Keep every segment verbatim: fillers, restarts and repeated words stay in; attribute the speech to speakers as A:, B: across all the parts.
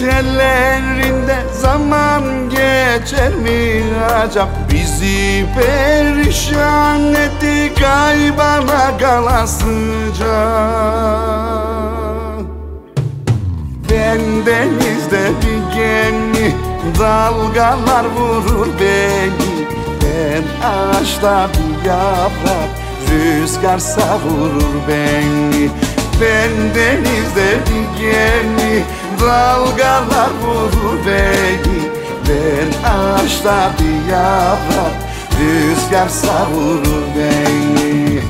A: tellerinde zaman geçer mi acaba? Bizi perişan etti kaybana kalasıca. Ben denizde bir gemi, dalgalar vurur beni. Ben ağaçta bir yaprak, rüzgar savurur beni. Ben denizde bir gemi, dalgalar vurur beni. Ben ağaçta bir yaprak, rüzgar savurur beni.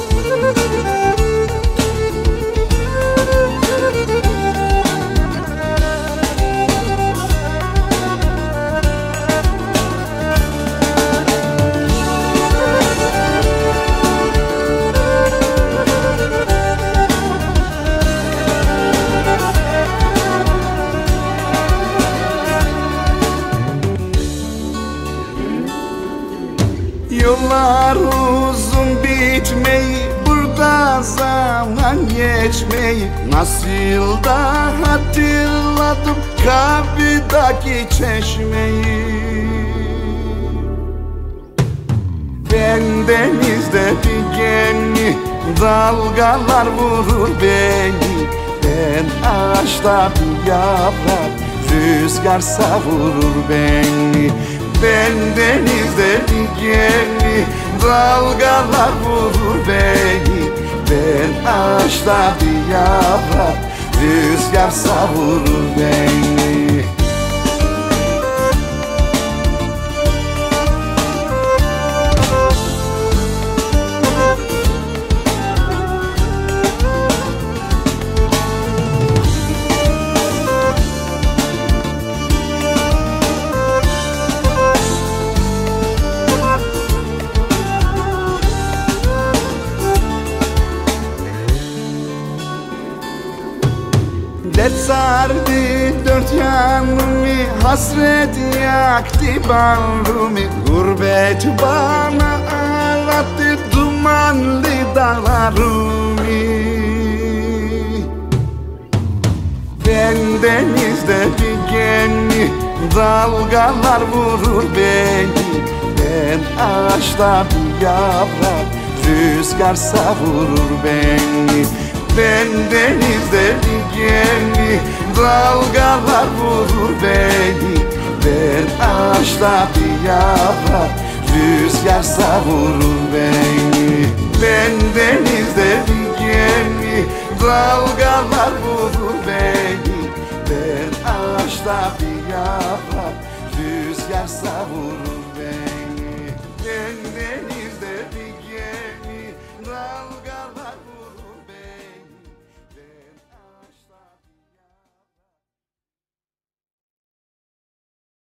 A: Yollar uzun bitmeyi, burada zaman geçmeyi. Nasıl da hatırladım kapıdaki çeşmeyi. Ben denizde bir gemi, dalgalar vurur beni. Ben ağaçta bir yaprak, rüzgar savurur beni. Ben denizde bir gemi, dalgalar vurur beni. Ben ağaçta bir yaprak, rüzgar savurur beni. Dert sardı dört yanımı, hasret yaktı bağrımı. Gurbet bana ağlattı dumanlı dağlarımı. Ben denizde bir gemi, dalgalar vurur beni. Ben ağaçta bir yaprak, rüzgar savurur beni. Ben denizde bir gemi, dalgalar vurur beni. Ben ağaçta bir yaprak, rüzgar savurur beni. Ben denizde bir gemi, dalgalar vurur beni. Ben ağaçta bir yaprak, rüzgar savurur beni. Ben denizde